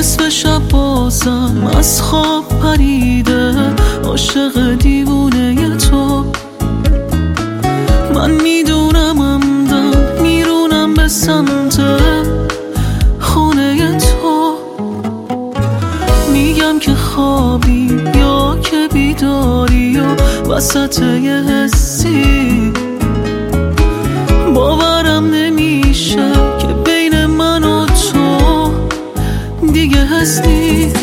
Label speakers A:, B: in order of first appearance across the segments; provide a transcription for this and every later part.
A: نصف شب بازم از خواب پریده، عاشق دیوونه تو. من میدونم عمدن میرونم به سمت خونه تو. میگم که خوابی یا که بیداری و وسط یه حسی. باورم نمیشه که بین من و تو دیگه هستی.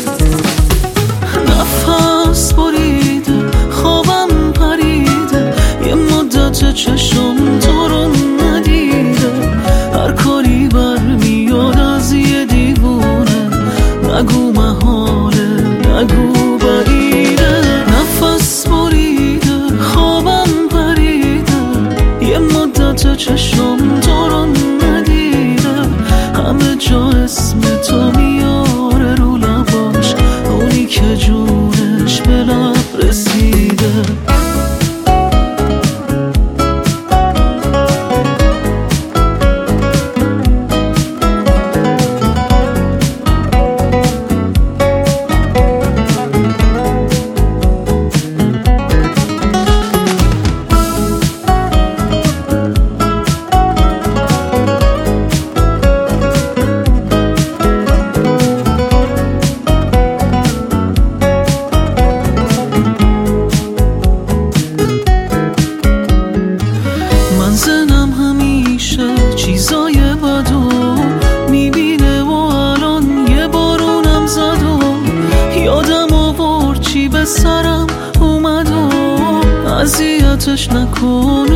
A: نفس بریده خوابم پریده، یه مدت چشم تو رو ندیده. هر کاری برمیاد از یه دیوونه، نگو محاله نگو بعیده. نفس بریده خوابم پریده، یه مدت چشم تو رو ندیده. همه جا اسم تو میاره رو لباش، اونی که جونش به لب رسیده. زنم همیشه چیزای بدو میبینه و الان یه بارونم زد و یادم آورد چی به سرم اومد و اذیتش نکن